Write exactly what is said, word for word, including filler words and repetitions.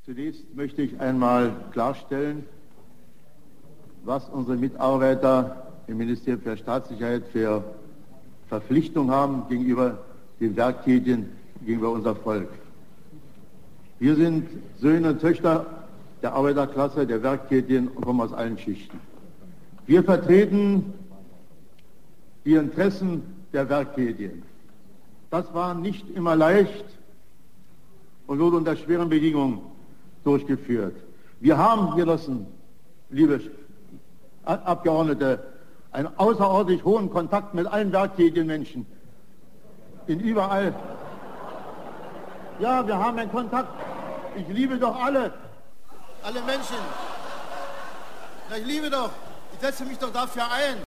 Zunächst möchte ich einmal klarstellen, was unsere Mitarbeiter im Ministerium für Staatssicherheit für Verpflichtung haben gegenüber den Werktätigen, gegenüber unser Volk. Wir sind Söhne und Töchter der Arbeiterklasse, der Werktätigen und kommen aus allen Schichten. Wir vertreten die Interessen der Werktätigen. Das war nicht immer leicht und wurde unter schweren Bedingungen durchgeführt. Wir haben, Genossen, liebe Abgeordnete, einen außerordentlich hohen Kontakt mit allen werktätigen Menschen. In überall. Ja, wir haben einen Kontakt. Ich liebe doch alle. Alle Menschen. Ja, ich liebe doch. Ich setze mich doch dafür ein.